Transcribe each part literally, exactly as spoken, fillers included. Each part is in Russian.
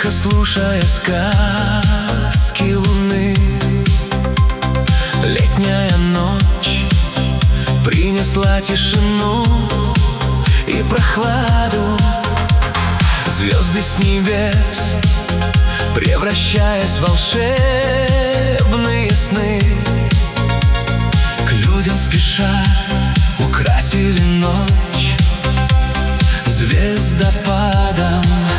Тихо слушая сказки луны, летняя ночь принесла тишину и прохладу. Звезды с небес, превращаясь в волшебные сны, к людям спеша украсили ночь звездопадом.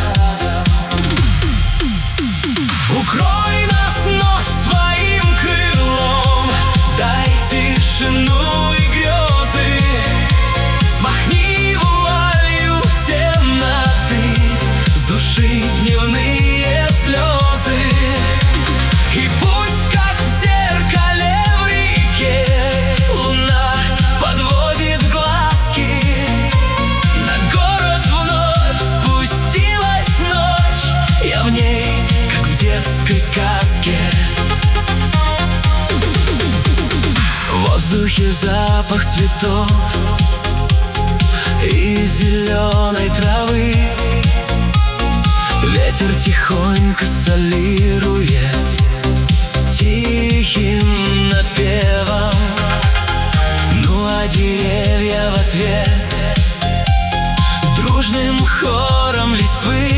Укрой нас, ночь, своим крылом, дай тишину и грезы, смахни вуалью темноты с души дневные слезы. И пусть, как в зеркале в реке, луна подводит глазки, на город вновь спустилась ночь, я в ней, как в детской сказке. В воздухе запах цветов и зеленой травы, ветер тихонько солирует тихим напевом. Ну а деревья в ответ дружным хором листвы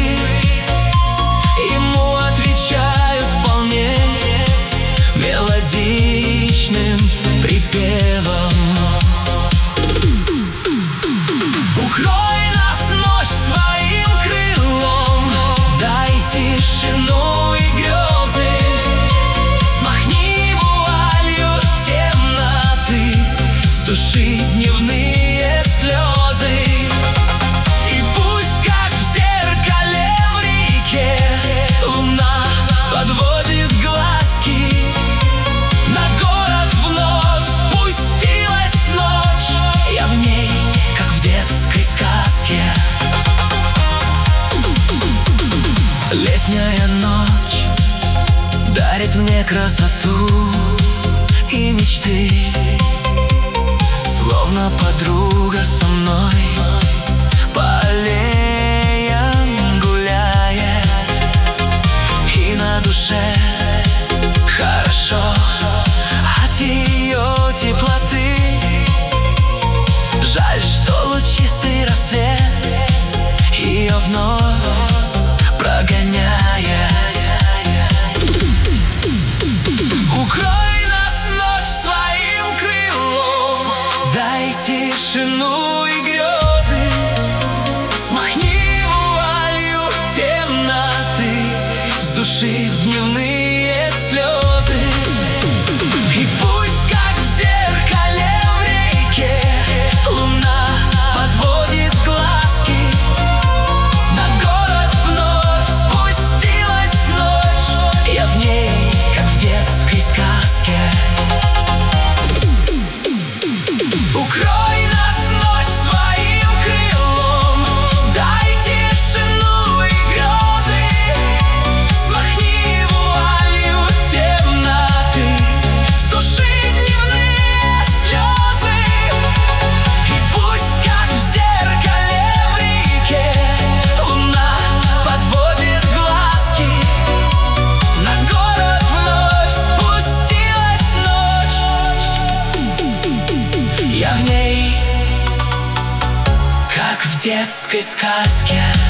ему отвечают вполне мелодичным припевом. Укрой нас, ночь, своим крылом, дай тишину и грезы, смахни вуалью темноты с души дневные слезы. И пусть, как в зеркале в реке, луна подводит глазки, на город вновь спустилась ночь, я в ней, как в детской сказке. Летняя ночь дарит мне красоту и мечты, словно подруга со мной по аллеям гуляет, и на душе хорошо от ее теплоты. Жаль, что лучистый рассвет ее вновь прогоняет. Укрой нас, ночь, своим крылом, дай тишину и грезы, смахни вуалью темноты с души дневные слезы. И пусть, как в зеркале в реке, луна подводит глазки, на город вновь спустилась ночь, я в ней, как в детской сказке. Укрой нас, ночь, своим крылом, дай тишину и грезы, смахни вуалью темноты с души дневные слезы. И пусть, как в зеркале в реке, луна подводит глазки, на город вновь спустилась ночь, я в ней, как в детской сказке.